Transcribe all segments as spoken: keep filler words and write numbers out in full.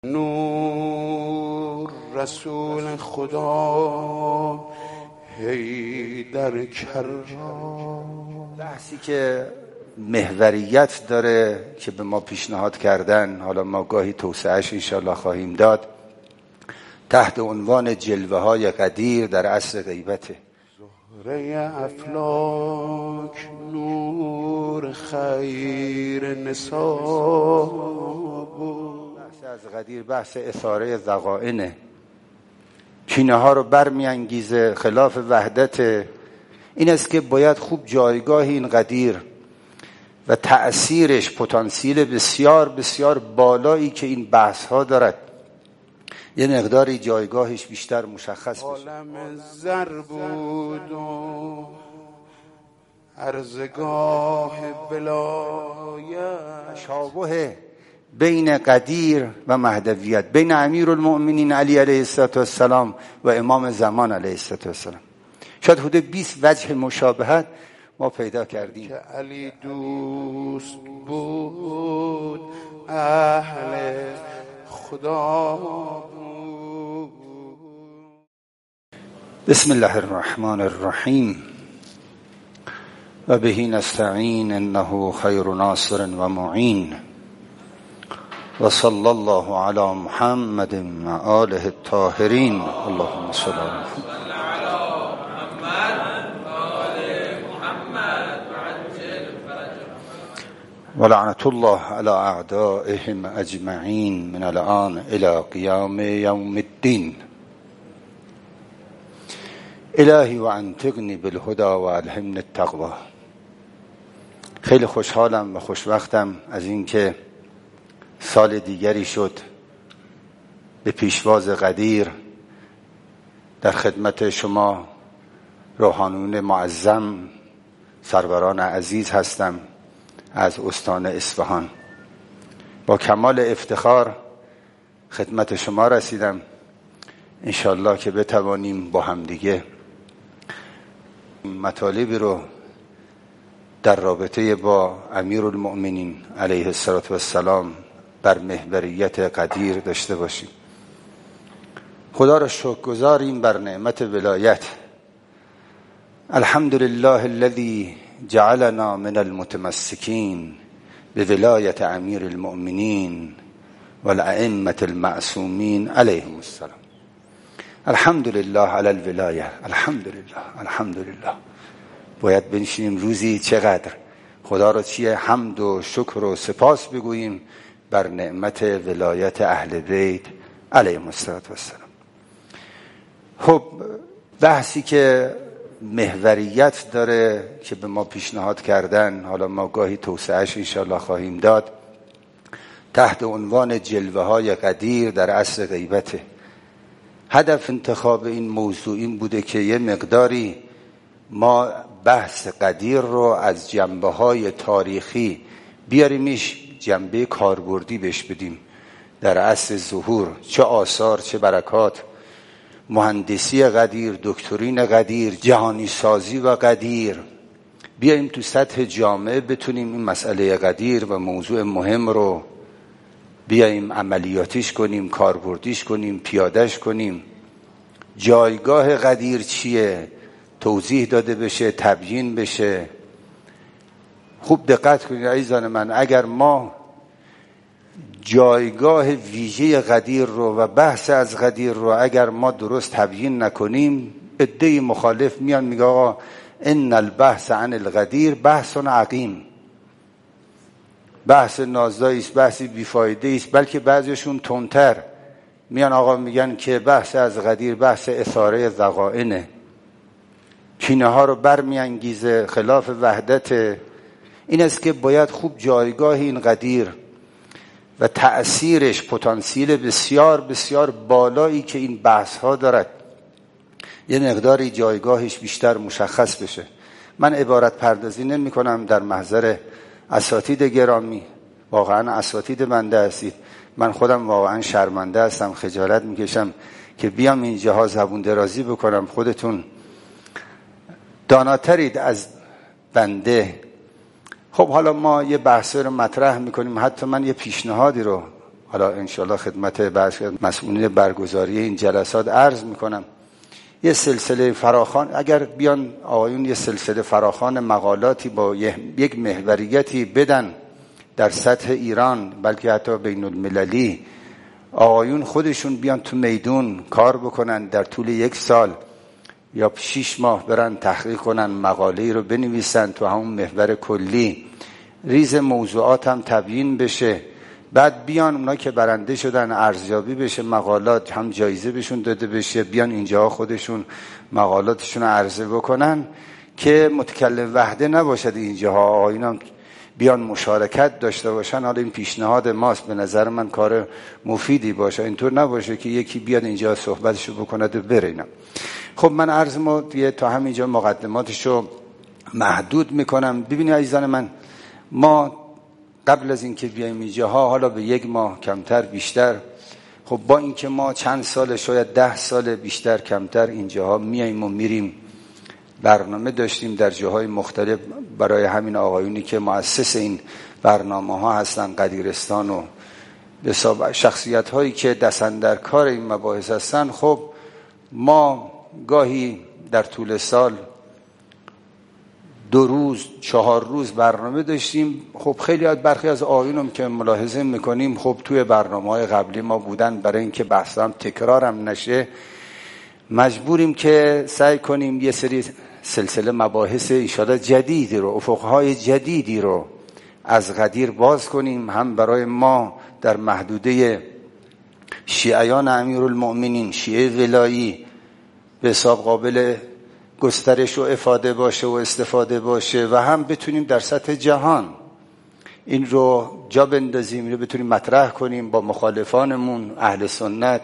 نور رسول خدا حیدر کرام. بحثی که محوریت داره که به ما پیشنهاد کردن، حالا ما گاهی توسعهش انشاءالله خواهیم داد، تحت عنوان جلوه های قدیر در عصر غیبته. زهره افلاک نور خیر نساب. بحث از قدیر بحث اثاره ذقائنه، کینه ها رو برمیانگیزه، خلاف وحدت. این است که باید خوب جایگاه این قدیر و تأثیرش، پتانسیل بسیار بسیار بالایی که این بحث ها دارد، یه مقداری جایگاهش بیشتر مشخص بشه. عالم زر بود و ارزگاه ولایت، تشابه بین قدیر و مهدویت، بین امیرالمؤمنین علی علیه السلام و امام زمان علیه السلام. شاید حدود بیست وجه مشابهت ما پیدا کردیم. که علی دوست بود اهل خدا بود. بسم الله الرحمن الرحیم و بهی نستعین انه خیر ناصر و معین و صلی الله علی محمد و آله الطاهرین. اللهم صل علی و لعنت الله علی اعدائهم اجمعین من الان الی قیام یوم الدین. الهی و انطقنی بالهدى و الهمنی التقوی. خیلی خوشحالم و خوشوقتم از اینکه سال دیگری شد به پیشواز قدیر در خدمت شما روحانیون معظم، سروران عزیز هستم از استان اصفهان. با کمال افتخار خدمت شما رسیدم، انشالله که بتوانیم با همدیگه مطالبی رو در رابطه با امیرالمؤمنین علیه السلام بر محوریت قدیر داشته باشیم. خدا را شکرگزاریم بر نعمت ولایت. الحمدلله الذی جعلنا من المتمسکین بولایت امیر المؤمنین و الائمة المعصومین علیهم السلام. الحمدلله علی الولایه. الحمدلله الحمدلله. باید بنشینیم روزی چقدر خدا را چیه حمد و شکر و سپاس بگوییم بر نعمت ولایت اهل بیت علیهم السلام. خب بحثی که محوریت داره که به ما پیشنهاد کردن، حالا ما گاهی توسعهش انشاءالله خواهیم داد، تحت عنوان جلوه های قدیر در عصر غیبته. هدف انتخاب این موضوع این بوده که یه مقداری ما بحث قدیر رو از جنبه های تاریخی بیاریمش جنبه کاربردی بهش بدیم. در عصر ظهور چه آثار، چه برکات، مهندسی قدیر، دکترین قدیر، جهانی سازی و قدیر، بیاییم تو سطح جامعه بتونیم این مسئله قدیر و موضوع مهم رو بیاییم عملیاتیش کنیم، کاربردیش کنیم، پیادهش کنیم. جایگاه قدیر چیه توضیح داده بشه، تبیین بشه. خوب دقت کنید عزیزان من، اگر ما جایگاه ویژه قدیر رو و بحث از قدیر رو اگر ما درست تبیین نکنیم، عده مخالف میان میگه آقا ان البحث عن القدیر بحث عقیم، بحث نازایی است، بحثی بیفایده است. بلکه بعضیشون تندتر میان آقا میگن که بحث از قدیر بحث اثاره ذقائنه، کینه ها رو برمیانگیزه، خلاف وحدت. این است که باید خوب جایگاه این قدیر و تأثیرش، پتانسیل بسیار بسیار بالایی که این بحث ها دارد، یه مقداری جایگاهش بیشتر مشخص بشه. من عبارت پردازی نمی کنم در محضر اساتید گرامی، واقعا اساتید بنده هستید. من خودم واقعا شرمنده هستم، خجالت میکشم که بیام اینجاها زبون درازی بکنم. خودتون داناترید از بنده. خب حالا ما یه بحثی رو مطرح میکنیم، حتی من یه پیشنهادی رو حالا انشالله خدمت مسئولین برگزاری این جلسات عرض میکنم. یه سلسله فراخوان، اگر بیان آقایون یه سلسله فراخوان مقالاتی با یک محوریتی بدن در سطح ایران، بلکه حتی بین المللی، آقایون خودشون بیان تو میدون کار بکنن، در طول یک سال یا شیش ماه برن تحقیق کنن، مقاله‌ای رو بنویسن تو همون محور کلی، ریز موضوعات هم تبیین بشه، بعد بیان اونا که برنده شدن ارزیابی بشه، مقالات هم جایزه بهشون داده بشه، بیان اینجا خودشون مقالاتشون رو عرضه بکنن که متکلم وحده نباشد اینجاها، آقایون هم بیان مشارکت داشته باشن. حالا این پیشنهاد ماست، به نظر من کار مفیدی باشه، اینطور نباشه که یکی بیاد اینجا صحبتشو بکنه و برینم. خب من عرضمو تا همینجا مقدماتشو محدود میکنم. ببینید عزیزان من، ما قبل از اینکه بیایم اینجاها، حالا به یک ماه کمتر بیشتر، خب با اینکه ما چند سال، شاید ده سال بیشتر کمتر اینجاها میاییم و میریم، برنامه داشتیم در جاهای مختلف برای همین آقایونی که مؤسس این برنامه ها هستن، قدیرستان و شخصیت هایی که دستن در کار این مباحث هستن. خب ما گاهی در طول سال دو روز چهار روز برنامه داشتیم. خب خیلی از برخی از آقایونم که ملاحظه میکنیم خب توی برنامه‌های قبلی ما بودن، برای اینکه بحث هم تکرارم نشه مجبوریم که سعی کنیم یه سری سلسله مباحث انشاءالله جدیدی رو، افقهای جدیدی رو از قدیر باز کنیم، هم برای ما در محدوده شیعیان امیرالمؤمنین، شیعه ولایی، به حساب قابل گسترش و افاده باشه و استفاده باشه، و هم بتونیم در سطح جهان این رو جا بندازیم، این رو بتونیم مطرح کنیم با مخالفانمون اهل سنت.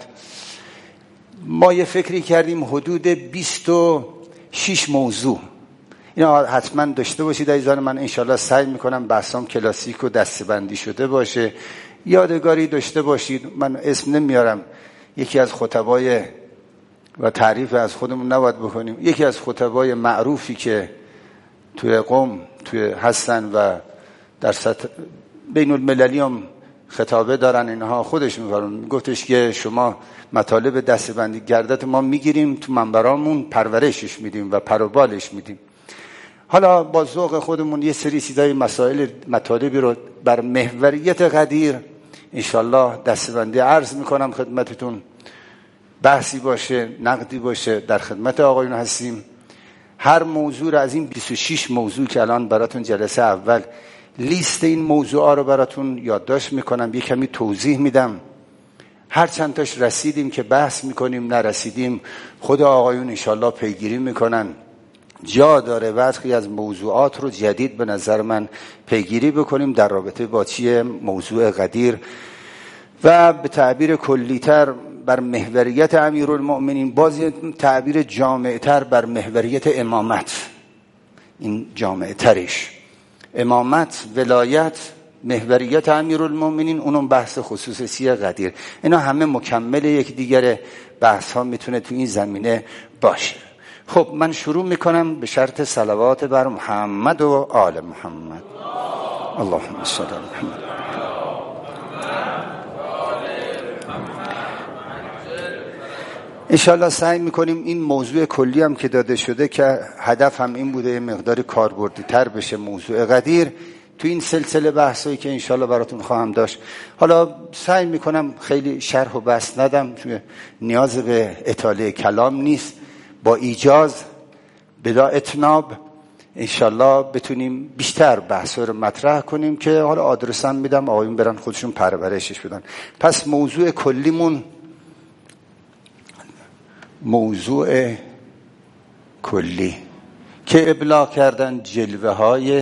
ما یه فکری کردیم حدود بیست و شش موضوع، اینا حتما داشته باشید عزیزان من. انشالله سعی میکنم بحثام کلاسیک و دسته‌بندی شده باشه، یادگاری داشته باشید. من اسم نمیارم، یکی از خطبای و تعریف از خودمون نباید بکنیم، یکی از خطبای معروفی که توی قم توی هستن و در سطح بین المللی هم خطابه دارن، اینها خودش میگن، گفتش که شما مطالب دسته‌بندی گردت ما میگیریم تو منبرامون پرورشش میدیم و پروبالش میدیم. حالا با ذوق خودمون یه سری چیزای مسائل مطالبی رو بر محوریت قدیر انشالله دسته‌بندی عرض میکنم خدمتتون، بحثی باشه، نقدی باشه، در خدمت آقایون هستیم. هر موضوع رو از این بیست و شش موضوع که الان براتون جلسه اول لیست این موضوعا رو براتون یادداشت میکنم، یه کمی توضیح میدم. هر چند تاش رسیدیم که بحث میکنیم، نرسیدیم خود آقایون انشالله پیگیری میکنن. جا داره برخی از موضوعات رو جدید به نظر من پیگیری بکنیم در رابطه با چیه موضوع قدیر، و به تعبیر کلیتر بر محوریت امیرالمؤمنین، باز تعبیر جامعتر بر محوریت امامت، این جامعترش امامت، ولایت، محوریت امیرالمؤمنین، اونم بحث خصوصی قدیر. اینا همه مکمل یک دیگره، بحث ها میتونه تو این زمینه باشه. خب من شروع میکنم به شرط صلوات بر محمد و آل محمد. اللهم صل علی محمد. انشالله سعی میکنیم این موضوع کلی هم که داده شده که هدف هم این بوده مقداری کاربردی تر بشه موضوع قدیر تو این سلسله بحثایی که انشالله براتون خواهم داشت. حالا سعی میکنم خیلی شرح و بحث ندم، چون نیاز به اطاله کلام نیست، با ایجاز بلا اتناب انشالله بتونیم بیشتر بحثا رو مطرح کنیم که حالا آدرسم میدم آقایون برن خودشون پرورشش بدن. پس موضوع کلیمون موضوع کلی که ابلاغ کردن جلوه های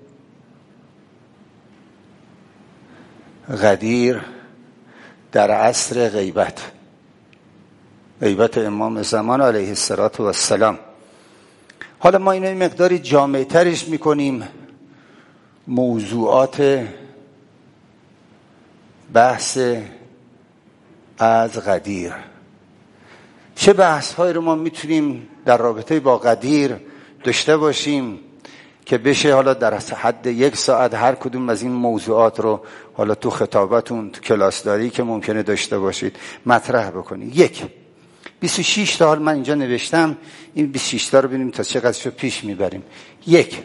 قدیر در عصر غیبت، غیبت امام زمان علیه السلام. حالا ما اینو مقداری جامع ترش میکنیم، موضوعات بحث از قدیر. چه بحث هایی رو ما میتونیم در رابطه با قدیر داشته باشیم؟ که بشه حالا در حد یک ساعت هر کدوم از این موضوعات رو حالا تو خطابتون تو کلاسداری که ممکنه داشته باشید مطرح بکنید. یک بیست و شش تا حال من اینجا نوشتم، این بیست و شش تا رو ببینیم تا چقدرشو پیش میبریم. یک،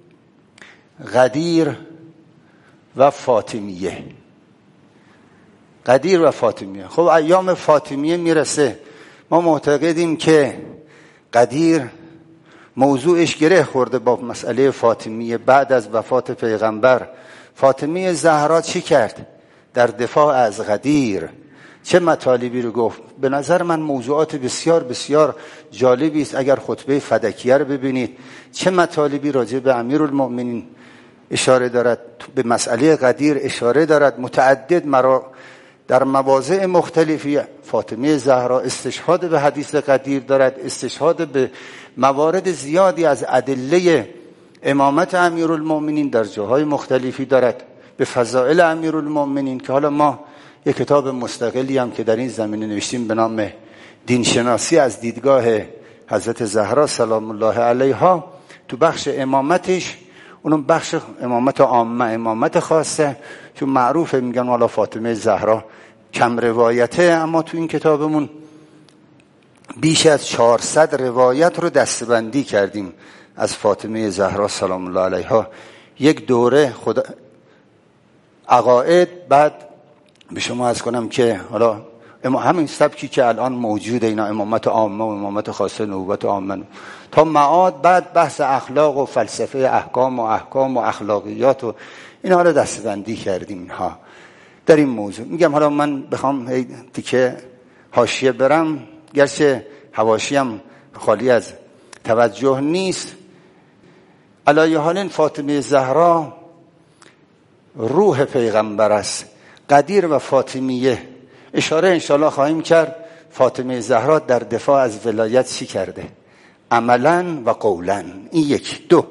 قدیر و فاطمیه. قدیر و فاطمیه. خب ایام فاطمیه میرسه، ما معتقدیم که قدیر موضوعش گره خورده با مسئله فاطمیه. بعد از وفات پیغمبر فاطمه زهرا چی کرد؟ در دفاع از قدیر چه مطالبی رو گفت؟ به نظر من موضوعات بسیار بسیار جالبی است. اگر خطبه فدکیه رو ببینید چه مطالبی راجع به امیرالمؤمنین اشاره دارد، به مسئله قدیر اشاره دارد، متعدد مرا در مواضع مختلفی فاطمه زهرا استشهاد به حدیث قدیر دارد، استشهاد به موارد زیادی از ادله امامت امیرالمؤمنین در جاهای مختلفی دارد، به فضائل امیرالمؤمنین که حالا ما یک کتاب مستقلی هم که در این زمینه نوشتیم به نام دینشناسی از دیدگاه حضرت زهرا سلام الله علیها، تو بخش امامتش، اونم بخش امامت عامه، امامت خاصه، چون معروفه میگن والا فاطمه زهرا کم روایته، اما تو این کتابمون بیش از چهارصد روایت رو دستبندی کردیم از فاطمه زهرا سلام الله علیها. یک دوره خدا عقاید، بعد به شما عرض کنم که حالا همین سبکی که الان موجوده، اینا امامت عامه و امامت خاصه، نبوت عامه تا معاد، بعد بحث اخلاق و فلسفه احکام و احکام و اخلاقیات و اینا رو دستبندی کردیم. اینها در این موضوع میگم، حالا من بخوام تیکه حاشیه برم، گرچه حواشیم خالی از توجه نیست، علایه حال فاطمه زهرا روح پیغمبر است. قدیر و فاطمیه اشاره انشاءالله خواهیم کرد. فاطمه زهرا در دفاع از ولایت چی کرده؟ عملا و قولا. این یک. دو،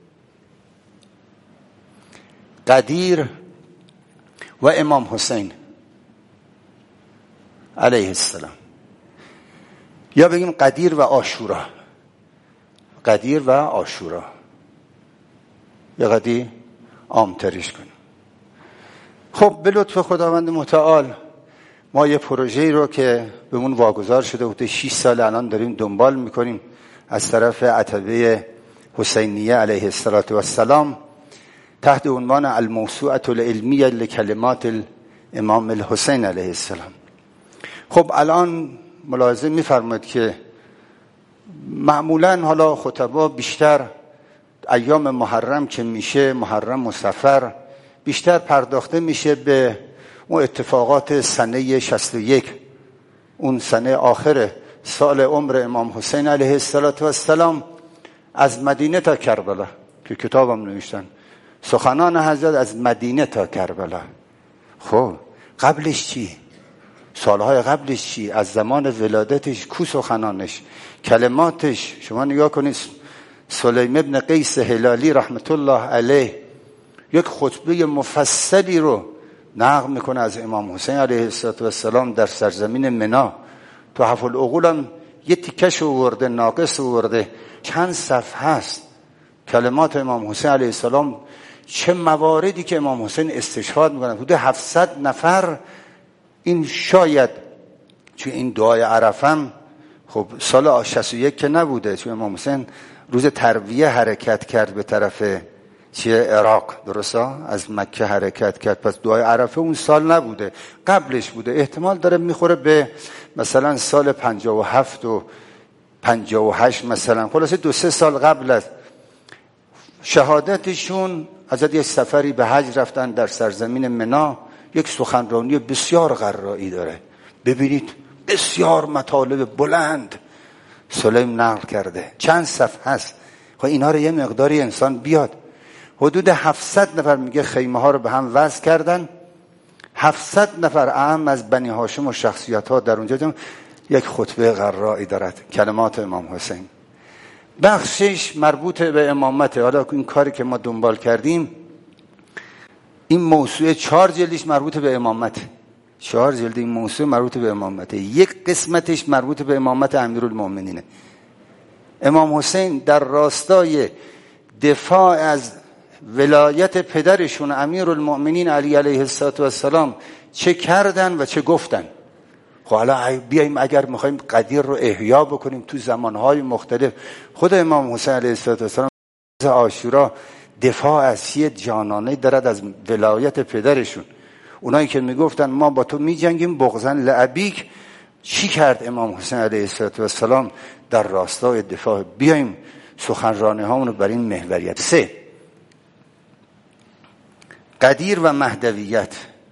قدیر و امام حسین علیه السلام، یا بگیم قدیر و عاشورا، قدیر و عاشورا، یا قدیر عامترش کنیم. خب به لطف خداوند متعال ما یه پروژه‌ای رو که بهمون واگذار شده بود شش سال الان داریم دنبال میکنیم از طرف عتبه حسینیه علیه السلام تحت عنوان الموسوعة العلمیه لکلمات الامام الحسین علیه السلام. خب الان ملاحظه میفرمایید که معمولا حالا خطبا بیشتر ایام محرم که میشه، محرم و صفر، بیشتر پرداخته میشه به اون اتفاقات سنه شصت و یک، اون سنه آخر سال عمر امام حسین علیه السلام، از مدینه تا کربلا که کتابم نوشتن، سخنان حضرت از مدینه تا کربلا. خب قبلش چی؟ سالهای قبلش چی؟ از زمان ولادتش کو سخنانش، کلماتش؟ شما نگاه کنید، سلیم ابن قیس هلالی رحمت الله علیه یک خطبه مفصلی رو نقل میکنه از امام حسین علیه السلام در سرزمین منا. تو حفل العقول هم یه تیکش آورده، ناقص آورده، چند صفحه هست کلمات امام حسین علیه السلام، چه مواردی که امام حسین استشهاد میکنه. حدود هفتصد نفر. این شاید چون این دعای عرفم خب سال شصت و یک که نبوده، چون امام حسین روز ترویه حرکت کرد به طرف چیه عراق، درسته؟ از مکه حرکت کرد، پس دعای عرفه اون سال نبوده، قبلش بوده. احتمال داره میخوره به مثلا سال پنجاه و هفت و پنجاه و هشت مثلا، خلاصه دو سه سال قبل از شهادتشون. از یک سفری به حج رفتن در سرزمین منا، یک سخنرانی بسیار غرایی داره، ببینید بسیار مطالب بلند سلیم نقل کرده، چند صفحه هست. خب اینا رو یه مقداری انسان بیاد، حدود هفتصد نفر میگه خیمه ها رو به هم وصل کردن، هفتصد نفر اهم از بنی هاشم و شخصیت ها در اونجا. یک خطبه غرایی دارد، کلمات امام حسین. بخشش مربوط به امامته. حالا این کاری که ما دنبال کردیم، این موسوعه چهار جلدش مربوط به امامته، چهار جلد این موسوعه مربوط به امامته. یک قسمتش مربوط به امامت امیرالمؤمنینه. امام حسین در راستای دفاع از ولایت پدرشون امیرالمؤمنین علی علیه السلام چه کردن و چه گفتن. خب حالا بیاییم اگر میخوایم قدیر رو احیا بکنیم تو زمانهای مختلف، خود امام حسین علیه السلام عاشورا دفاع از یه جانانه دارد از ولایت پدرشون. اونایی که میگفتن ما با تو میجنگیم بغضن لعبیک، چی کرد امام حسین علیه السلام در راستای دفاع؟ بیاییم سخنرانی هامونو بر این محوریت. سه، قدیر و مهدویت.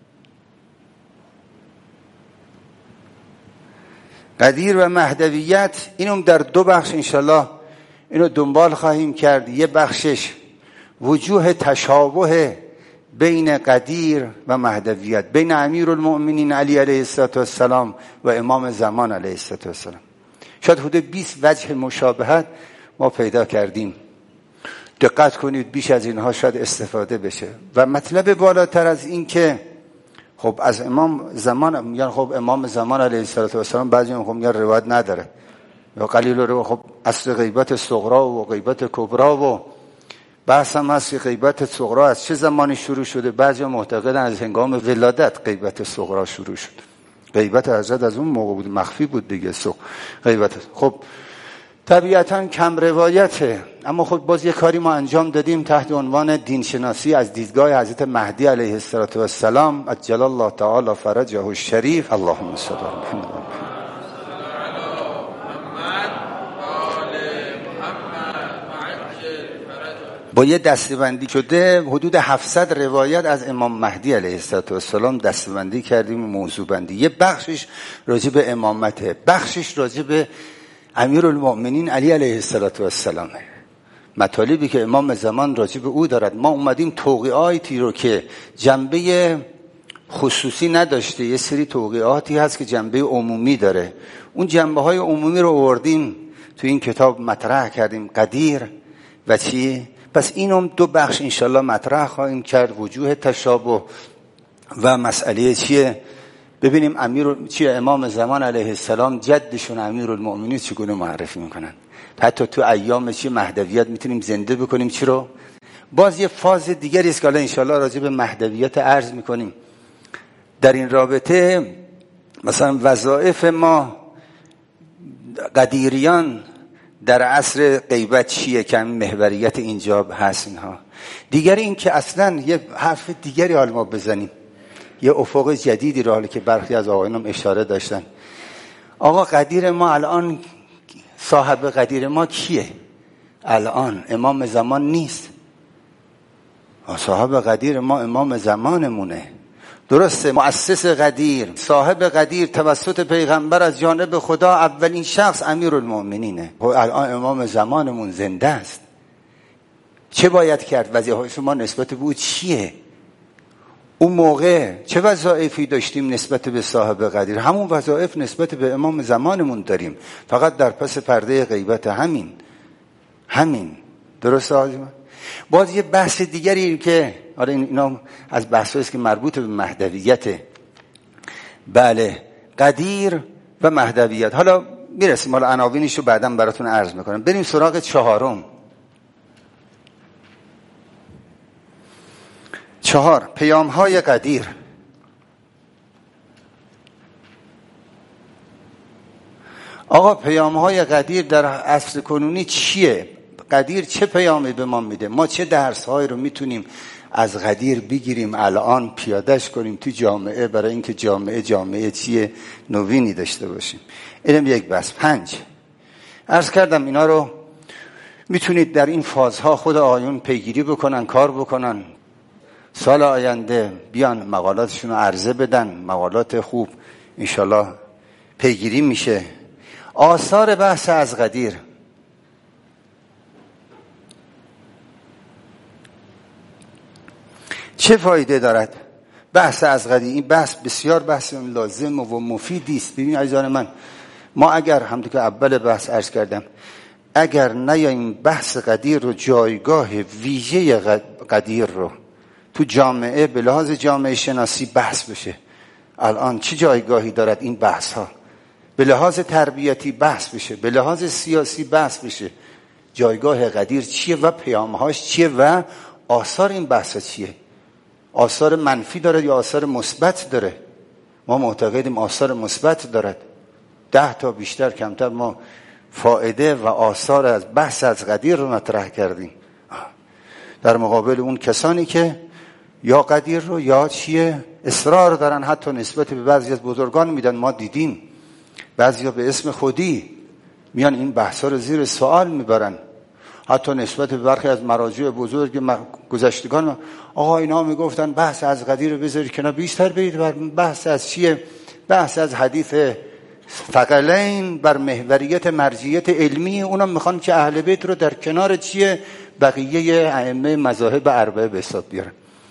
قدیر و مهدویت اینو در دو بخش انشالله اینو دنبال خواهیم کرد. یه بخشش وجوه تشابه بین قدیر و مهدویت، بین امیرالمؤمنین علی علیه السلام و امام زمان علیه السلام. شاید حدود بیست وجه مشابهت ما پیدا کردیم. دقت کنید بیش از اینها شاید استفاده بشه. و مطلب بالاتر از این که خب از امام زمان میگن خب امام زمان علیه السلام بعضی میگن خب روایت نداره یا قلیل رو، خب اصل غیبت صغرا و غیبت کبرا و بحث هم هست که غیبت صغرا از چه زمانی شروع شده. بعضی معتقدن از هنگام ولادت غیبت صغرا شروع شد. غیبت حضرت از اون موقع بود، مخفی بود دیگه. سو غیبت خب طبیعتاً کم روایته، اما خب باز یه کاری ما انجام دادیم تحت عنوان دینشناسی از دیدگاه حضرت مهدی علیه السلام عجل الله تعالی فرجه الشریف. اللهم صل علی محمد. با یه دسته‌بندی شده حدود هفتصد روایت از امام مهدی علیه السلام دسته‌بندی کردیم، موضوع بندی. یه بخشش راجع به امامته، بخشش راجع به امیرالمؤمنین علی علیه السلام. مطالبی که امام زمان راجع به او دارد. ما اومدیم توقیعاتی رو که جنبه خصوصی نداشته، یه سری توقیعاتی هست که جنبه عمومی داره، اون جنبه های عمومی رو آوردیم تو این کتاب مطرح کردیم. قدیر و چی؟ پس اینم دو بخش انشالله مطرح خواهیم کرد. وجوه تشابه و مسئله چیه؟ ببینیم امیر چیه امام زمان علیه السلام جدشون امیرالمؤمنین چگونه معرفی میکنن. حتی تو ایام چی مهدویت میتونیم زنده بکنیم. چی رو؟ باز یه فاز دیگری است که حالا انشالله راجع به مهدویت عرض میکنیم. در این رابطه مثلا وظایف ما قدیریان در عصر غیبت چیه که محوریت اینجا هست اینها. دیگری این که اصلا یه حرف دیگری حال ما بزنیم، یه افق جدیدی رو حالی که برخی از آقایانم اشاره داشتن. آقا قدیر ما الان، صاحب قدیر ما کیه؟ الان امام زمان نیست. صاحب قدیر ما امام زمانمونه. درسته مؤسس قدیر، صاحب قدیر توسط پیغمبر از جانب خدا اولین شخص امیرالمؤمنینه. الان امام زمانمون زنده است. چه باید کرد؟ وظیفه ما نسبت به او چیه؟ اون موقع چه وظایفی داشتیم نسبت به صاحب قدیر؟ همون وظایف نسبت به امام زمانمون داریم، فقط در پس پرده غیبت. همین همین درسته آجمان؟ باز یه بحث دیگری که آره اینا از بحثایی که مربوط به مهدویته. بله قدیر و مهدویت. حالا میرسیم، حالا عناوینش رو بعداً براتون عرض میکنم. بریم سراغ چهارم. چهار، پیام های قدیر. آقا پیام های قدیر در عصر کنونی چیه؟ قدیر چه پیامی به ما میده؟ ما چه درس هایی رو میتونیم از قدیر بگیریم الان پیادهش کنیم تو جامعه، برای اینکه جامعه جامعه چیه نوینی داشته باشیم. اینم یک بحث. پنج، عرض کردم اینا رو میتونید در این فازها خود آیون پیگیری بکنن، کار بکنن. سال آینده بیان مقالاتشون رو عرضه بدن، مقالات خوب انشالله پیگیری میشه. آثار بحث از قدیر. چه فایده دارد بحث از قدیر؟ این بحث بسیار بحث لازم و مفیدی است. ببین عزیزان من، ما اگر همونطور که اول بحث عرض کردم، اگر نیاییم بحث قدیر رو، جایگاه ویژه قدیر رو تو جامعه به لحاظ جامعه شناسی بحث بشه، الان چه جایگاهی دارد این بحث ها، به لحاظ تربیتی بحث بشه، به لحاظ سیاسی بحث بشه، جایگاه قدیر چیه و پیامهاش چیه و آثار این بحث چیه. آثار منفی داره یا آثار مثبت داره؟ ما معتقدیم آثار مثبت دارد. ده تا بیشتر کمتر ما فایده و آثار از بحث از قدیر رو مطرح کردیم در مقابل اون کسانی که یا قدیر رو یا چیه اصرار دارن حتی نسبت به بعضی از بزرگان میدن. ما دیدیم بعضیا به اسم خودی میان این بحثا رو زیر سوال میبرن، حتی نسبت به برخی از مراجع بزرگ گذشتگان. آقا اینا میگفتن بحث از قدیر رو بذارید کنار، بیشتر برید بر بحث از چیه؟ بحث از حدیث ثقلین بر محوریت مرجعیت علمی. اونا میخوان که اهل بیت رو در کنار چیه بقیه ائمه مذاهب اربعه به حساب بیارن.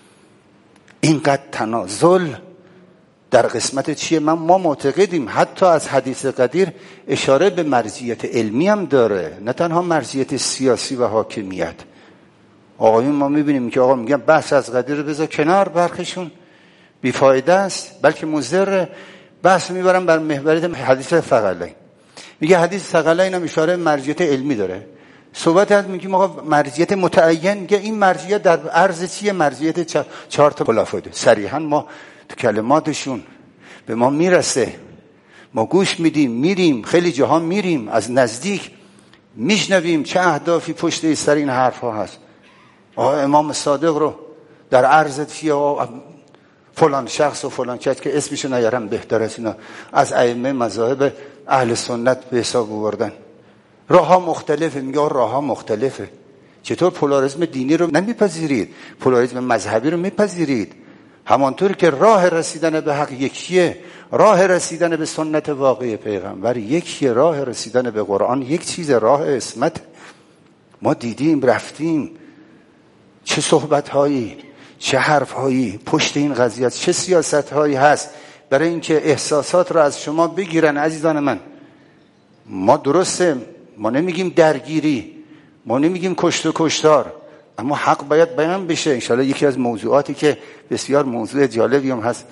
اینقدر تنازل در قسمت چیه؟ من ما معتقدیم حتی از حدیث قدیر اشاره به مرجعیت علمی هم داره، نه تنها مرجعیت سیاسی و حاکمیت. آقایون ما میبینیم که آقا میگن بحث از قدیر رو بذار کنار، برخشون بیفایده است بلکه مضر. بحث میبرم بر محوریت حدیث ثقلین. میگه حدیث ثقلین هم اشاره مرجعیت علمی داره. صحبت از میگیم آقا مرجعیت متعین، که این مرجعیت در عرض چیه؟ مرجعیت چهار تا خلفا. صریحا ما تو کلماتشون به ما میرسه، ما گوش میدیم، میریم خیلی جاها میریم از نزدیک میشنویم چه اهدافی پشت سر این حرف ها هست. آقا امام صادق رو در عرض چیه فلان شخص و فلان کس که اسمشو نیارم بهتر است اینا از ائمه مذاهب اهل سنت به حساب آوردن. راه ها مختلفه. میگه راه ها مختلفه. چطور پولاریسم دینی رو نمیپذیرید؟ پولاریسم مذهبی رو میپذیرید. همانطور که راه رسیدن به حق یکیه، راه رسیدن به سنت واقعی پیغمبر یکیه، راه رسیدن به قرآن یک چیز، راه اسمت. ما دیدیم رفتیم چه صحبت هایی چه حرف هایی پشت این قضیه، چه سیاست هایی هست برای اینکه احساسات رو از شما بگیرن. عزیزان من، ما درسته ما نمیگیم درگیری، ما نمیگیم کشت و کشتار، اما حق باید بیان بشه. انشاءالله یکی از موضوعاتی که بسیار موضوع جالبی هم هست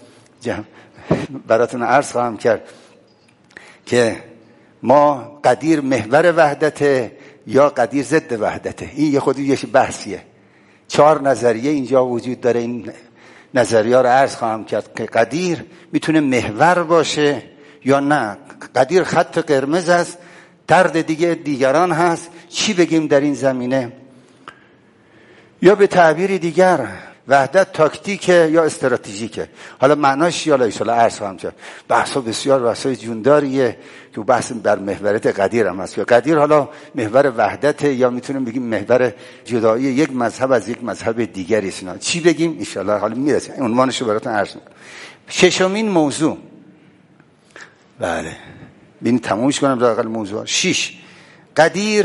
براتون عرض خواهم کرد که ما قدیر محور وحدته یا قدیر ضد وحدته. این یه خودی یه بحثیه. چهار نظریه اینجا وجود داره. این نظریه رو عرض خواهم کرد که قدیر میتونه محور باشه یا نه. قدیر خط قرمز است، درد دیگه دیگران هست. چی بگیم در این زمینه؟ یا به تعبیری دیگر وحدت تاکتیکه یا استراتژیکه. حالا معناش یا انشاءالله عرض خواهم کرد. بحثا بسیار بحثای جونداریه که بحث بر محوریت قدیر هم هست. یا قدیر حالا محور وحدته یا میتونیم بگیم محور جدایی یک مذهب از یک مذهب دیگری است. چی بگیم؟ انشاءالله حالا میرسیم عنوانشو براتون عرض میکنم. ششمین موضوع، بله ببین تمومش کنم در اقل موضوع. شش، قدیر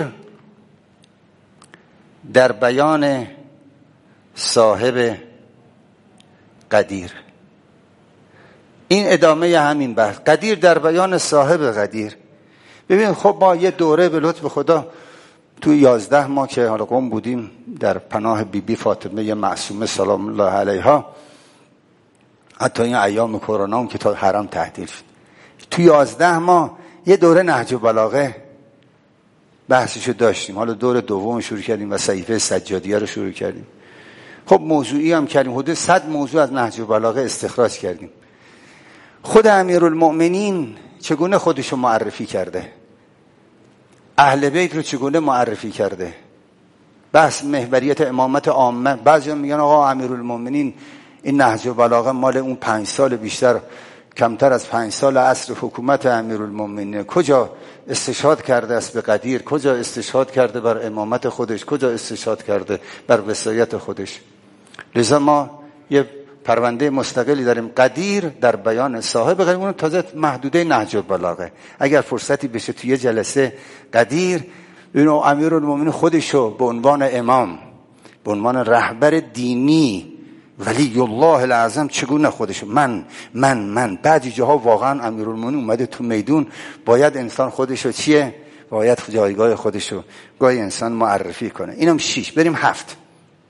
در بیان صاحب قدیر. این ادامه همین بحث. قدیر در بیان صاحب قدیر. ببین خب ما یه دوره به لطف خدا تو یازده ماه که حالا قم بودیم در پناه بی بی فاطمه معصومه سلام الله علیها، حتی این ایام کرونا هم که تا حرم تعطیل شد، تو یازده ماه یه دوره نهج بلاغه بحثشو داشتیم. حالا دور دوم شروع کردیم و صحیفه سجادیه رو شروع کردیم. خب موضوعی هم کردیم، حدود صد موضوع از نهج بلاغه استخراج کردیم. خود امیرالمؤمنین چگونه خودشو معرفی کرده، اهل بیت رو چگونه معرفی کرده، بحث محوریت امامت عامه. بعضی هم میگن آقا امیرالمؤمنین این نهج بلاغه مال اون پنج سال بیشتر کمتر از پنج سال عصر حکومت امیرالمؤمنین. کجا استشهاد کرده است به قدیر؟ کجا استشهاد کرده بر امامت خودش؟ کجا استشهاد کرده بر وصایت خودش؟ لذا ما یه پرونده مستقلی داریم، قدیر در بیان صاحب قدیر. اون تازه محدوده نهج بلاغه. اگر فرصتی بشه توی یه جلسه قدیر اینو امیرالمؤمنین خودشو به عنوان امام، به عنوان رهبر دینی، ولی الله العظم چگونه خودشو من من من بعضی جاها واقعا امیرالمؤمنین اومده تو میدون، باید انسان خودشو چیه؟ باید جایگاه خودشو گاهی انسان معرفی کنه. اینم شیش. بریم هفت.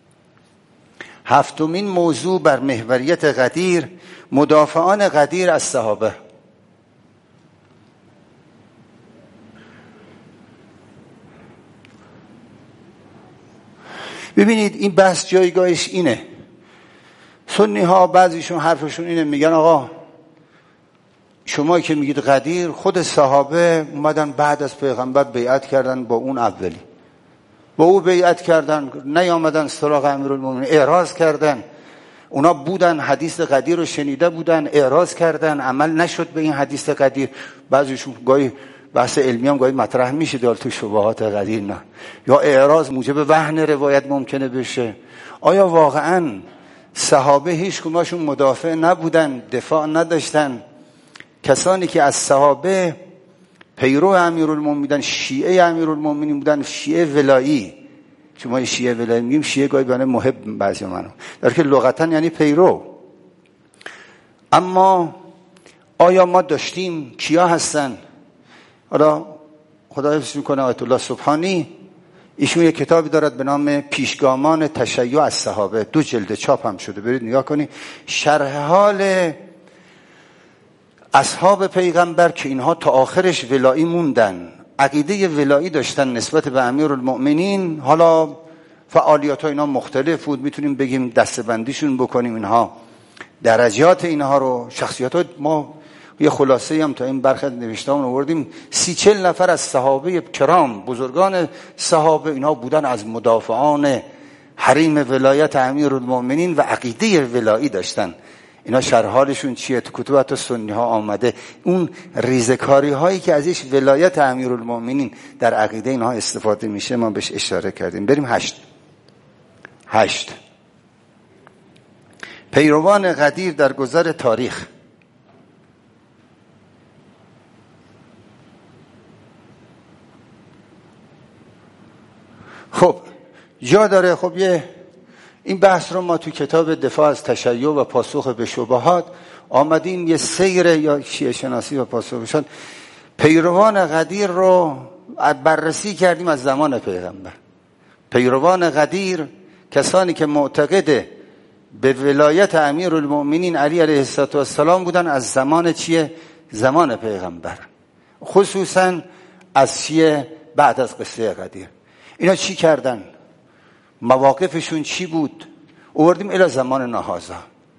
هفتمین موضوع بر محوریت قدیر، مدافعان قدیر از صحابه. ببینید این بحث جایگاهش اینه. سنی ها بعضیشون حرفشون اینه، میگن آقا شما که میگید غدیر، خود صحابه اومدن بعد از پیغمبر بیعت کردن با اون اولی، با او بیعت کردن، نیامدن سراغ امیرالمومنین، اعراض کردن. اونا بودن حدیث غدیر رو شنیده بودن، اعراض کردن، عمل نشد به این حدیث غدیر. بعضیشون گاهی بحث علمی هم گاهی مطرح میشه دال تو شبهات غدیر، نه یا اعراض موجب وهن روایت ممکنه بشه. آیا واقعا صحابه هیچ کدومشون مدافع نبودن، دفاع نداشتن؟ کسانی که از صحابه پیرو امیرالمومنین بودن، شیعه امیرالمومنین بودن، شیعه ولایی. چون ما شیعه ولایی میگیم، شیعه گاهی بنده محب بعضی منو، در که لغتا یعنی پیرو. اما آیا ما داشتیم؟ کیا هستن؟ حالا خدا حفظ میکنه آیت الله سبحانی، ایشون یک کتابی دارد به نام پیشگامان تشیع از صحابه، دو جلد چاپ هم شده، برید نگاه کنید. شرح حال اصحاب پیغمبر که اینها تا آخرش ولایی موندن، عقیده ولایی داشتن نسبت به امیرالمؤمنین. حالا فعالیت ها اینا مختلف بود، میتونیم بگیم دستبندیشون بکنیم اینها، درجات اینها رو، شخصیت ها. ما یه خلاصه هم تا این برخط نوشته‌ام آوردیم. سی چل نفر از صحابه کرام، بزرگان صحابه، اینها بودن از مدافعان حریم ولایت امیرالمؤمنین و عقیده ولایی داشتن. اینا شرح حالشون چیه؟ تو کتب حتی سنی ها آمده. اون ریزکاری هایی که ازش ولایت امیرالمؤمنین در عقیده اینها استفاده میشه ما بهش اشاره کردیم. بریم هشت. هشت پیروان غدیر در گذر تاریخ. خب جا داره. خب یه این بحث رو ما تو کتاب دفاع از تشیع و پاسخ به شبهات آمدیم یه سیر یا شیعه شناسی و پاسخشان پیروان غدیر رو بررسی کردیم از زمان پیغمبر. پیروان غدیر کسانی که معتقد به ولایت امیرالمؤمنین علی علیه السلام بودن از زمان چیه؟ زمان پیغمبر، خصوصا از شیعه بعد از قصه غدیر. اینا چی کردن؟ مواقفشون چی بود؟ آوردیم الی زمان نهازا،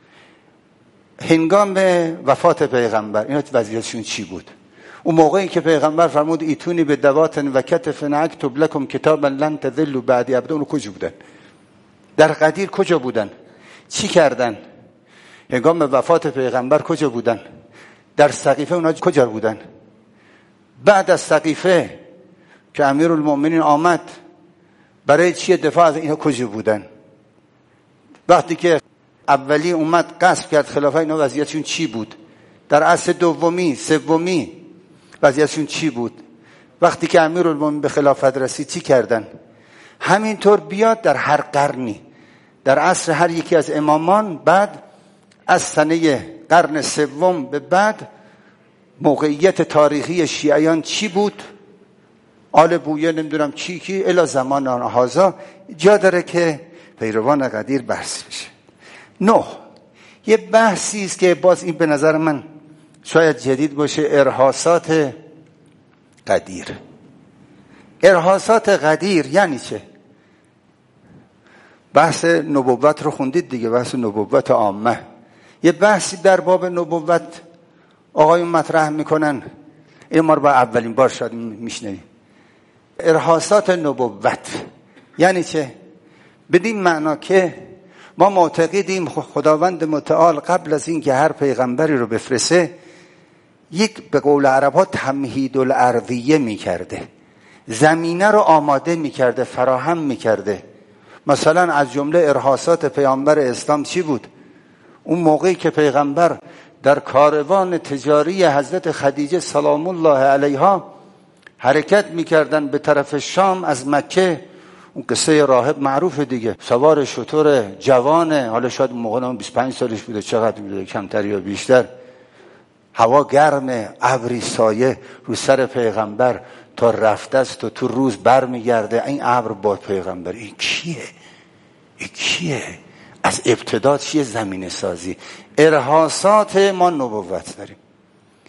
هنگام وفات پیغمبر اینا وضعیتشون چی بود؟ اون موقعی که پیغمبر فرمود ایتونی به دوات و کتف اکتب لکم کتابا لن تذلوا بعدی ابدا، اونو کجا بودن؟ در غدیر کجا بودن؟ چی کردن؟ هنگام وفات پیغمبر کجا بودن؟ در سقیفه اونا کجا بودن؟ بعد از سقیفه که امیرالمؤمنین آمد برای چی دفاع از اینا کجا بودن؟ وقتی که اولی اومد غصب کرد خلافه، اینا وضعیتشون چی بود؟ در عصر دومی سومی وضعیتشون چی بود؟ وقتی که امیرالمؤمنین به خلافت رسید چی کردن؟ همینطور بیاد در هر قرنی، در عصر هر یکی از امامان، بعد از سنه قرن سوم به بعد موقعیت تاریخی شیعیان چی بود؟ آل بویه نمیدونم چی کی الی زمان هازا. جا داره که پیروان غدیر بحث بشه. نه، یه بحثی است که باز این به نظر من شاید جدید باشه، ارهاصات غدیر. ارهاصات غدیر یعنی چه؟ بحث نبوت رو خوندید دیگه، بحث نبوت عامه. یه بحثی در باب نبوت آقایون مطرح میکنن، این ما رو با اولین بار شاید میشنویم. ارهاصات نبوت یعنی چه؟ بدین معنا که ما معتقدیم خداوند متعال قبل از این که هر پیغمبری رو بفرسته یک به قول عرب ها تمهید الارضیه میکرده، زمینه رو آماده میکرده، فراهم میکرده. مثلا از جمله ارهاصات پیامبر اسلام چی بود؟ اون موقعی که پیغمبر در کاروان تجاری حضرت خدیجه سلام الله علیها حرکت میکردن به طرف شام از مکه، اون قصه راهب معروف دیگه، سوار شتر جوانه، حالا شاید موقع بیست و پنج سالش بوده، چقدر بوده، کمتر یا بیشتر، هوا گرمه، ابری سایه رو سر پیغمبر تا رفته است و تو روز بر میگرده، این ابر با پیغمبر. این کیه؟ این کیه؟ از ابتدا چیه؟ زمینه سازی. ارهاصات ما نبوت داریم،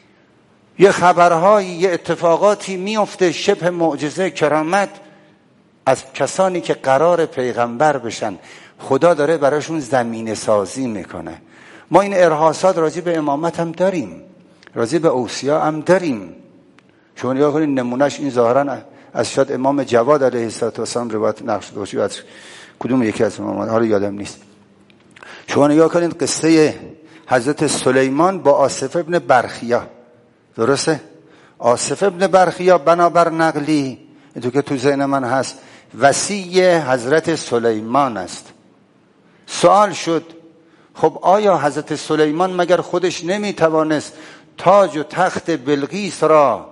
یه خبرهایی، یه اتفاقاتی میفته شبه معجزه، کرامت، از کسانی که قرار پیغمبر بشن خدا داره براشون زمینه سازی میکنه. ما این ارهاصات راجع به امامت هم داریم، راجع به اوصیا هم داریم. شما نگاه کنید نمونهش این ظاهرا از شاید امام جواد علیه السلام روایت نقل شده باشه، از کدوم یکی از امامان ها رو یادم نیست. شما نگاه کنید قصه حضرت سلیمان با آصف ابن برخیا، درسته؟ آصف ابن برخیا بنابر نقلی تو که تو ذهن من هست وصی حضرت سلیمان است. سوال شد خب آیا حضرت سلیمان مگر خودش نمیتوانست تاج و تخت بلقیس را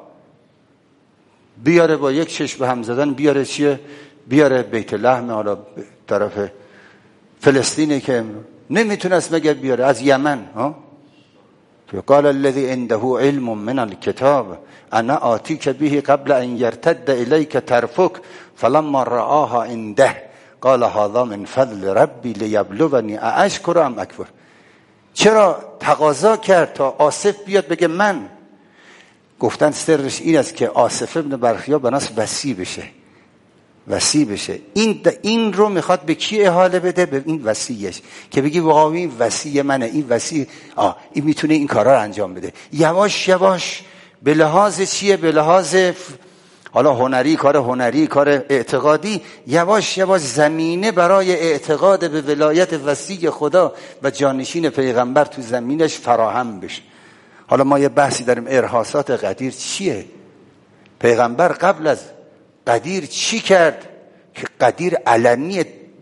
بیاره با یک چشم به هم زدن بیاره چیه؟ بیاره بیت لحم، حالا طرف فلسطینی که نمیتونست مگر بیاره از یمن ها؟ قال الذي عنده علم من الكتاب انا آتیک به قبل ان يرتد الیک طرفک فلما رآها عنده قال هذا من فضل ربی لیبلونی ااشکر ام اکفر. چرا تقاضا کرد تا آصف بیاد بگه من؟ گفتن سرش این است که آصف ابن برخیا بناس وصی بشه، وصی بشه. این این رو میخواد به کی احاله بده؟ به این وصیش، که بگی واقعا این وصی منه، این وصی آه این میتونه این کارا رو انجام بده. یواش یواش به لحاظ چیه؟ به لحاظ حالا هنری، کار هنری، کار اعتقادی، یواش یواش زمینه برای اعتقاد به ولایت وصی خدا و جانشین پیغمبر تو زمینش فراهم بشه. حالا ما یه بحثی داریم ارهاصات قدیر چیه؟ پیغمبر قبل از قدیر چی کرد که قدیر علنی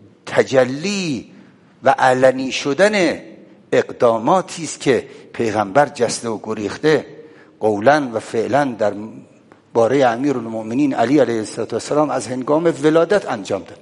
تجلی و علنی شدن اقداماتی است که پیغمبر جسته و گریخته قولا و فعلا در باره امیرالمؤمنین علی علیه السلام از هنگام ولادت انجام داد.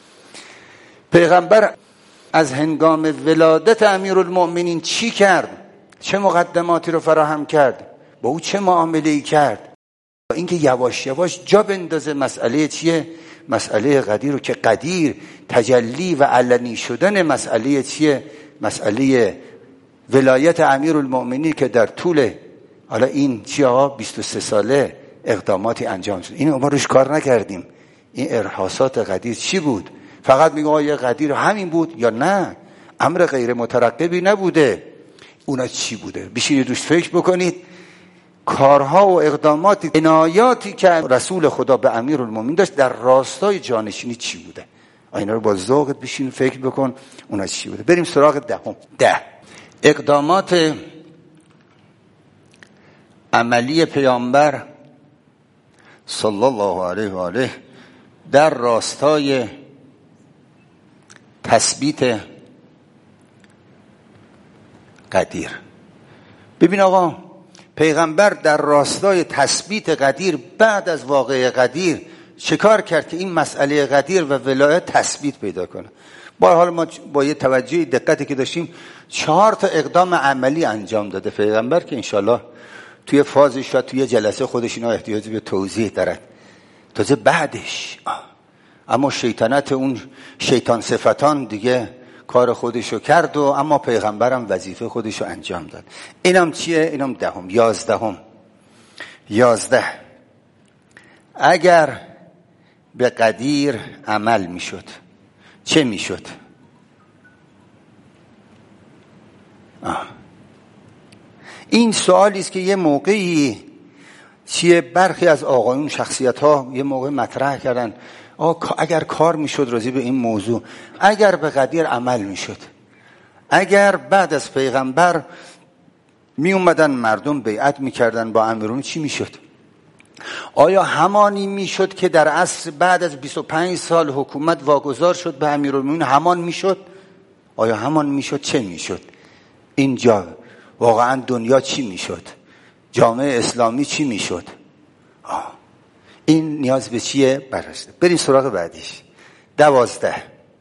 پیغمبر از هنگام ولادت امیرالمؤمنین چی کرد؟ چه مقدماتی رو فراهم کرد؟ با او چه معامله‌ای کرد؟ اینکه یواش یواش جا بندازه مسئله چیه؟ مسئله قدیر رو، که قدیر تجلی و علنی شدن مسئله چیه؟ مسئله ولایت امیرالمؤمنین که در طول حالا این چی آقا بیست و سه ساله اقداماتی انجام شد. این ما روش کار نکردیم. این ارهاصات قدیر چی بود؟ فقط میگه آیا قدیر همین بود یا نه؟ امر غیر مترقبی نبوده. اونا چی بوده؟ بشینید روش فکر بکنید. کارها و اقداماتی، عنایاتی که رسول خدا به امیرالمومنین داشت در راستای جانشینی چی بوده؟ اینا رو با ذوقت بشین فکر بکن اونا چی بوده. بریم سراغ دهم. ده اقدامات عملی پیامبر صلی الله علیه و آله در راستای تثبیت قدیر. ببین آقا، پیغمبر در راستای تثبیت قدیر بعد از واقعه قدیر چه کار کرد که این مسئله قدیر و ولایت تثبیت پیدا کنه؟ با حال ما با یه توجه دقتی که داشتیم چهار تا اقدام عملی انجام داده پیغمبر که انشالله توی فازش و توی جلسه خودش اینا احتیاج به توضیح دارد. تازه بعدش اما شیطنت اون شیطان صفتان دیگه کار خودشو کرد و اما پیغمبرم وظیفه خودشو انجام داد. اینم چیه؟ اینم دهم. یازدهم. یازده اگر به قدیر عمل میشد چه میشد؟ آه. این سوالی است که یه موقعی چیه برخی از آقایون شخصیت ها یه موقع مطرح کردن. آه اگر کار میشد راضی به این موضوع، اگر به قدیر عمل میشد، اگر بعد از پیغمبر می اومدن مردم بیعت میکردن با امیرالمومنین چی میشد؟ آیا همانی میشد که در عصر بعد از بیست و پنج سال حکومت واگذار شد به امیرالمومنین همان میشد؟ آیا همان میشد؟ چه میشد؟ اینجا واقعا دنیا چی میشد؟ جامعه اسلامی چی میشد؟ آه. این نیاز به چیه؟ بررسته. بریم سراغ بعدیش. دوازده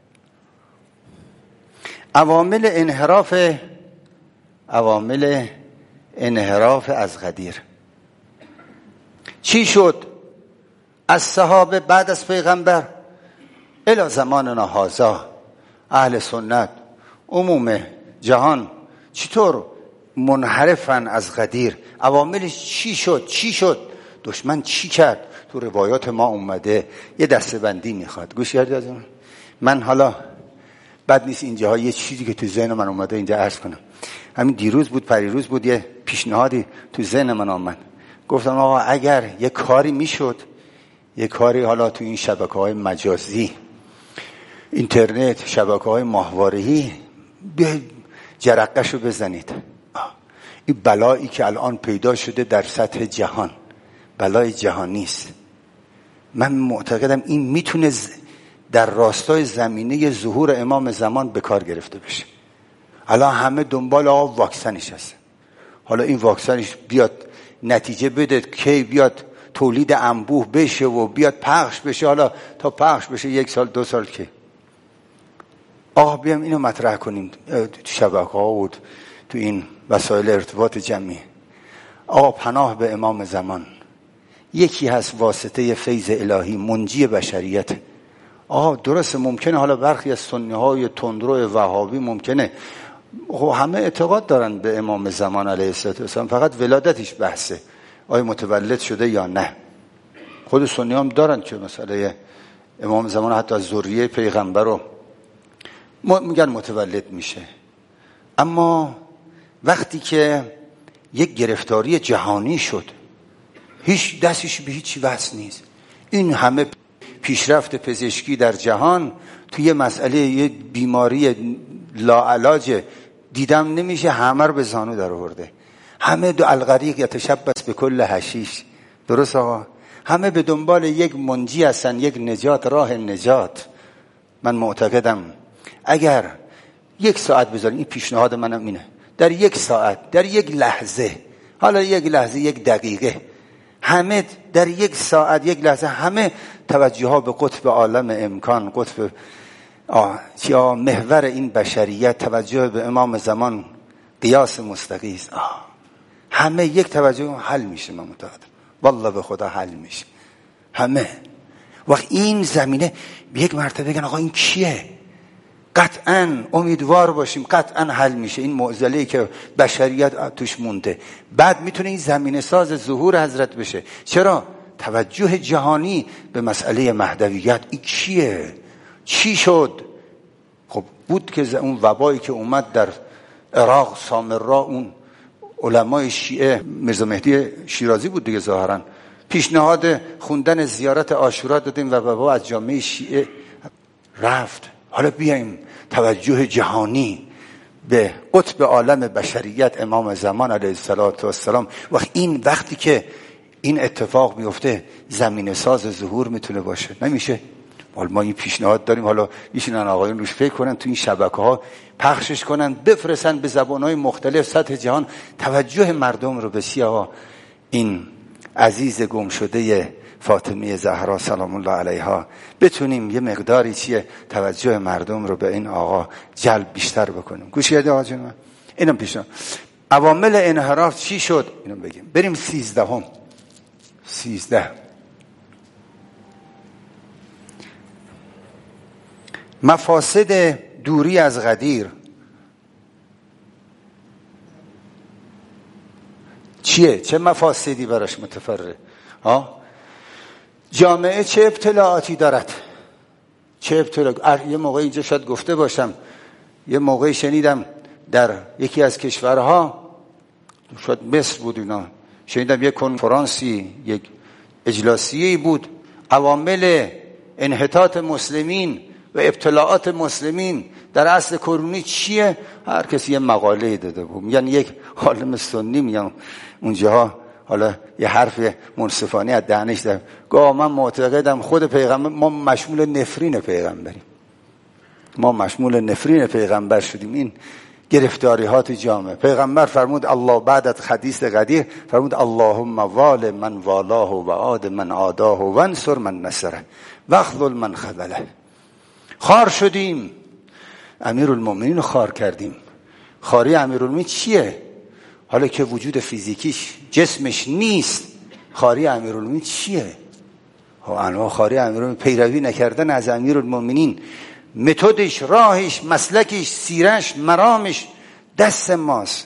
عوامل انحراف عوامل انحراف از قدیر. چی شد از صحابه بعد از پیغمبر الی زماننا هذا؟ اهل سنت عموم جهان چطور منحرفن از قدیر؟ عواملش چی شد؟ چی شد؟ دشمن چی کرد؟ تو روایات ما اومده یه دسته‌بندی میخواد. گوش کردید از من؟ من حالا بد نیست اینجاها یه چیزی که تو ذهن من اومده اینجا عرض کنم. همین دیروز بود پریروز بود یه پیشنهادی تو ذهن من آمد. گفتم آقا اگر یه کاری میشد، یه کاری حالا تو این شبکه‌های مجازی، اینترنت، شبکه‌های ماهواره‌ای جرقه‌شو بزنید. این بلایی که الان پیدا شده در سطح جهان بلای جهانی است. من معتقدم این میتونه در راستای زمینه ظهور امام زمان به کار گرفته بشه. الان همه دنبال آقا واکسنش هست. حالا این واکسنش بیاد نتیجه بده، کی بیاد تولید انبوه بشه و بیاد پخش بشه. حالا تا پخش بشه یک سال دو سال که آقا بیام اینو مطرح کنیم تو شبکه‌ها و تو این وسایل ارتباط جمعی. آقا پناه به امام زمان، یکی هست واسطه فیض الهی، منجی بشریت. آقا درست ممکنه حالا برخی از سنی های تندرو وهابی ممکنه همه اعتقاد دارن به امام زمان علیه السلام، فقط ولادتش بحثه، آیا متولد شده یا نه. خود سنی هم دارن که مسئله امام زمان حتی از ذریه پیغمبر رو میگن متولد میشه. اما وقتی که یک گرفتاری جهانی شد، هیچ دستش به هیچی وصل نیست. این همه پیشرفت پزشکی در جهان توی مسئله یه بیماری لاعلاج دیدم نمیشه، همه رو به زانو در آورده. همه دو الغریق یتشبث به کل حشیش. درست آقا؟ همه به دنبال یک منجی هستن، یک نجات، راه نجات. من معتقدم اگر یک ساعت بذاریم، این پیشنهاد منم اینه، در یک ساعت، در یک لحظه، حالا یک لحظه، یک دقیقه، همه در یک ساعت، یک لحظه، همه توجه ها به قطب عالم امکان، قطب یا محور این بشریت، توجه به امام زمان، قیاس مستقیس، همه یک توجه حل میشه. من متعهدم والله به خدا حل میشه همه. وقت این زمینه به یک مرتبه بگن آقا این کیه، قطعا امیدوار باشیم قطعا حل میشه این معضله‌ای که بشریت توش مونده. بعد میتونه این زمینه ساز ظهور حضرت بشه. چرا؟ توجه جهانی به مسئله مهدویت. این کیه؟ چی شد؟ خب بود که اون وبایی که اومد در عراق، سامرا، اون علمای شیعه، میرزا مهدی شیرازی بود دیگه ظاهرا، پیشنهاد خوندن زیارت عاشورا دادیم و وبا از جامعه شیعه رفت. حالا بیایم توجه جهانی به قطب عالم بشریت، امام زمان علیه السلام. وقت این وقتی که این اتفاق میفته زمین ساز ظهور میتونه باشه. نمیشه؟ حالا ما این پیشنهاد داریم، حالا میشینن آقایون روش فکر کنن، تو این شبکه‌ها پخشش کنن، بفرستن به زبان‌های مختلف سطح جهان، توجه مردم رو به سیاه این عزیز گم شده فاطمه زهرا سلام الله علیها بتونیم یه مقداری چیه توجه مردم رو به این آقا جلب بیشتر بکنیم. گوش کردید آقا جون؟ اینم پیشنهاد. عوامل انحراف چی شد؟ اینو بگیم. بریم سیزدهم. سیزده مفاسد دوری از غدیر چیه؟ چه مفاسدی براش متفرع؟ ها؟ جامعه چه ابتلاعاتی دارد؟ چه ابتلاعات؟ یه موقع اینجا شاید گفته باشم، یه موقعی شنیدم در یکی از کشورها، شاید مصر بود اینا، شنیدم یک کنفرانسی، یک اجلاسیه‌ای بود، عوامل انحطاط مسلمین و ابتلاعات مسلمین در عصر کرونی چیه؟ هر کسی یه مقاله داده بود. میگن یک عالم سنی میگن اونجاها، حالا یه حرف منصفانه از دهنش در گاه من معتقدم خود پیغمبر، ما مشمول نفرین پیغمبریم، ما مشمول نفرین پیغمبر شدیم. این گرفتاریات جامعه، پیغمبر فرمود الله بعد از حدیث قدیر فرمود اللهم وال من والاه و عاد من عاداه و انصر من نصره واخذل من خذله. خار شدیم، امیرالمومنین رو خار کردیم. خاری امیرالمومنین چیه؟ حالا که وجود فیزیکیش جسمش نیست، خاری امیرالمومنین چیه؟ انواع خاری امیرالمومنین پیروی نکردن از امیرالمومنین، متدش، راهش، مسلکش، سیرش، مرامش دست ماست.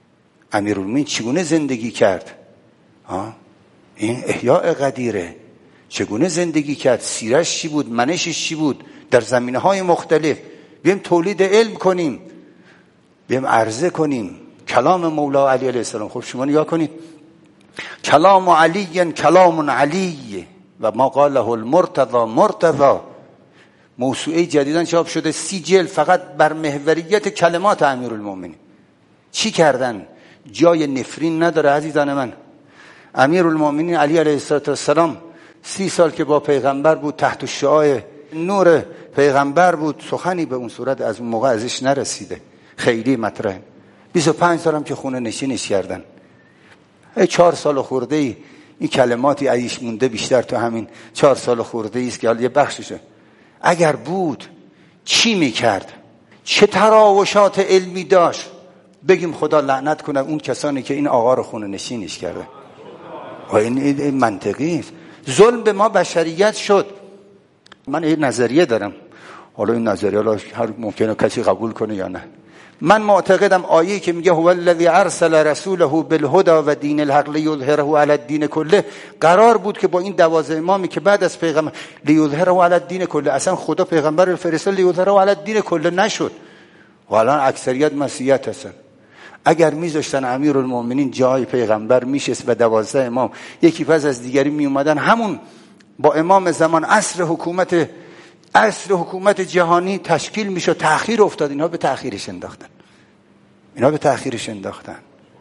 امیرالمومنین چگونه زندگی کرد؟ ها؟ این احیاء قدیره. چگونه زندگی کرد، سیرش چی بود، منشش چی بود در زمینه‌های مختلف. بیایم تولید علم کنیم، بیایم عرضه کنیم کلام مولا علی علیه السلام. خب شما نگاه کنید، کلام علی کلام علی و ما قاله المرتضی مرتضی. موسوعه جدیداً چاپ شده، سی جلد فقط بر محوریت کلمات امیرالمومنین. چی کردن؟ جای نفرین نداره عزیزان من. امیرالمومنین علی علیه السلام سی سال که با پیغمبر بود، تحت شعاع نور پیغمبر بود، سخنی به اون صورت از اون موقع ازش نرسیده، خیلی مطرح. بیست و پنج سال هم که خونه نشینش کردن. ای چهار سال خورده ای این کلماتی عیش مونده، بیشتر تو همین چهار سال خورده ایست که حالا یه بخششه. اگر بود چی میکرد؟ چه تراوشات علمی داشت؟ بگیم خدا لعنت کنه اون کسانی که این آقا رو خونه نشینش کرده. و این منطقی است. ظلم به ما بشریت شد. من این نظریه دارم، حالا این نظریه رو هر ممکنه کسی قبول کنه یا نه. من معتقدم آیه‌ای که میگه هو الذی ارسل رسوله بالهدى و دین الحق لیظهره علی الدین کله، قرار بود که با این دوازده امامی که بعد از پیغمبر لیظهره علی الدین کله، اصلا خدا پیغمبر رو فرستاد لیظهره علی الدین کله نشد. و الان اکثریت مسیحیت هستن. اگر میذاشتن امیرالمومنین جای پیغمبر میشست و دوازده امام یکی پس از دیگری میومدن، همون با امام زمان عصر حکومت عصر حکومت جهانی تشکیل میشد. تأخیر افتاد، اینا به تأخیرش انداختن اینا به تأخیرش انداختن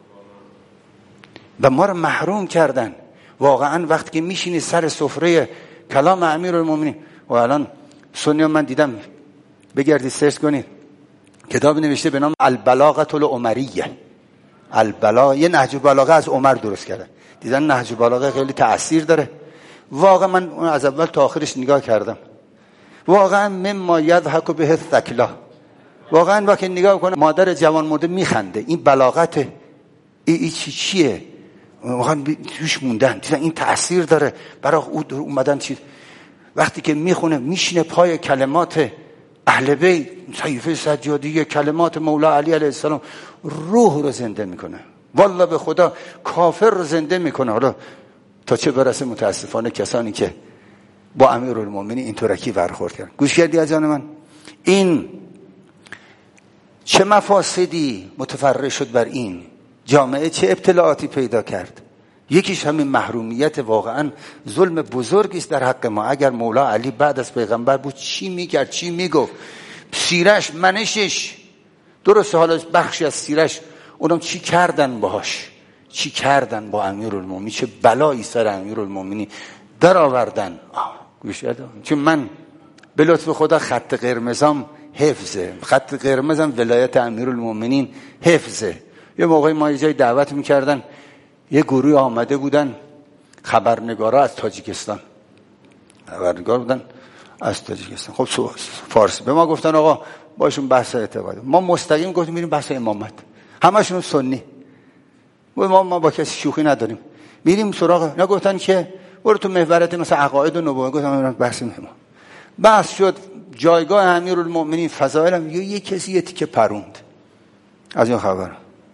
و ما رو محروم کردن. واقعا وقتی که میشینی سر سفره کلام امیرالمومنین، و الان سنی من دیدم، بگردید سرچ کنید، کتاب نوشته به نام البلاغه العمریه. البلاغه، یه نهج بلاغه از عمر درست کردن. دیدن نهج بلاغه خیلی تأثیر داره. واقعا من اون از اول تا آخرش نگاه کردم، واقعا مما یضحک به الثکلا. واقعا وقتی نگاه کنه مادر جوان مرده میخنده. این بلاغته، این ای چی چیه؟ واقعا توش موندن، دیدن این تأثیر داره برای اومدن. چی وقتی که میخونه میشینه پای کلمات اهل بیت، صحیفه سجادی، کلمات مولا علی علیه السلام، روح رو زنده میکنه. والله به خدا کافر رو زنده میکنه. حالا تا چه برسه متاسفانه کسانی که با امیرالمومنین این طورکی برخورد کردن. گوش کردی از جان من؟ این چه مفاسدی متفرع شد بر این جامعه، چه ابتلاعاتی پیدا کرد. یکیش همین محرومیت، واقعا ظلم بزرگی است در حق ما. اگر مولا علی بعد از پیغمبر بود چی میکرد، چی میگفت، سیرش، منشش درسته. حالا بخشی از سیرش اونم چی کردن باهاش، چی کردن با امیرالمومنین، چه بلایی سر امیرالمومنین در آوردن. گوش کردم؟ چون من به لطف خدا خط قرمزم حفظه، خط قرمزم ولایت امیرالمومنین حفظه. یه موقعی ما یه جای دعوت میکردن، یه گروه آمده بودن خبرنگارا از تاجیکستان، خبرنگار بودن از تاجیکستان. خب فارسی به ما گفتن آقا باشون بحث اعتقاد. ما مستقیم گفتیم میریم بحث امامت، همشون سنی، ما ما با کسی شوخی نداریم، میریم سراغ. نگفتن که برو تو محورت مثلا عقاید و نبوت، گفتم بحث امام. بحث شد جایگاه امیرالمومنین، فضائل هم. یه کسی یه تیکه پروند از این خبر،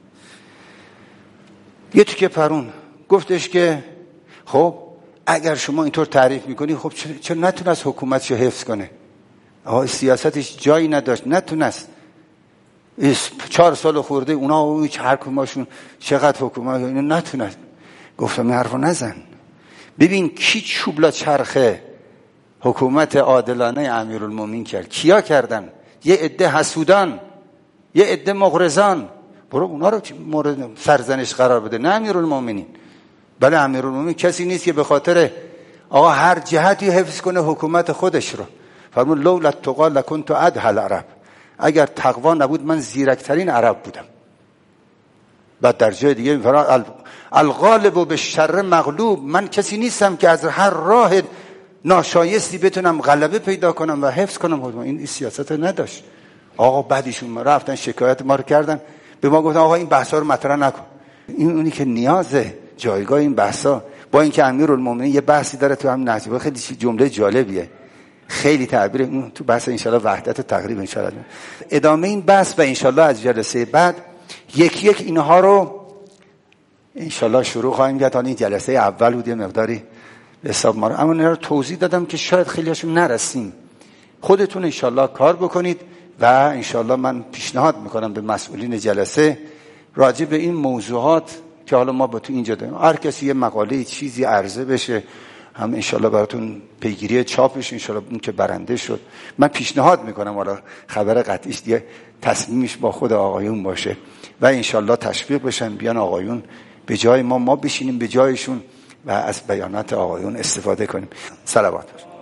یه تیکه پرون گفتش که خب اگر شما اینطور تعریف میکنی، خب چرا نتونست حکومتشو حفظ کنه؟ آقا سیاستش جایی نداشت، نتونست. چهار سال خورده اونا و هر کماشون چقدر حکومت، اینو نتونست. گفتم این حرفو نزن. ببین کی چوبلا چرخه حکومت عادلانه امیرالمومنین کرد. کیا کردن؟ یه عده حسودان، یه عده مغرضان. برو اونا رو مورد سرزنش قرار بده، نه امیرالمومنین. بله امیرالمومنین کسی نیست که به خاطر آقا هر جهتی حفظ کنه حکومت خودش رو. فرمود لولا التقوا لکنت ادهل العرب. اگر تقوا نبود من زیرکترین عرب بودم. بعد در جای دیگه میفرماد الغالب بالشر مغلوب. من کسی نیستم که از هر راه ناشایستی بتونم غلبه پیدا کنم و حفظ کنم. این سیاست نداشت. آقا بعدشون رفتن شکایت ما رو کردن، به ما گفتن آقا این بحثا رو مطرح نکن. این اونی که نیازه جایگاه این بحثا. با اینکه امیرالمومنین یه بحثی داره تو هم نهج، خیلی جمله جالبیه، خیلی تعبیر اون تو بحث انشالله وحدت و تقریب انشالله ادامه این بحث، و انشالله از جلسه بعد یک یک اینها رو انشالله شروع خواهیم کرد. این جلسه اول بود یه مقداری به حساب ما رو. اما اینا رو توضیح دادم که شاید خیلیاشون نرسیم. خودتون انشالله کار بکنید و انشالله من پیشنهاد میکنم به مسئولین جلسه راجع به این موضوعات که حالا ما با تو اینجا داریم، هر کسی یه مقاله چیزی عرضه بشه، هم انشالله براتون پیگیری چاپش انشالله اون که برنده شد. من پیشنهاد میکنم، حالا خبر قطعیش دیگه تصمیمش با خود آقایون باشه و انشالله تشویق بشن بیان آقایون به جای ما ما بشینیم به جایشون و از بیانات آقایون استفاده کنیم. صلوات.